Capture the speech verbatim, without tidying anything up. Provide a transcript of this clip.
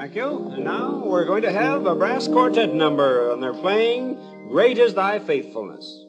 Thank you. And now we're going to have a brass quartet number, and they're playing Great Is Thy Faithfulness.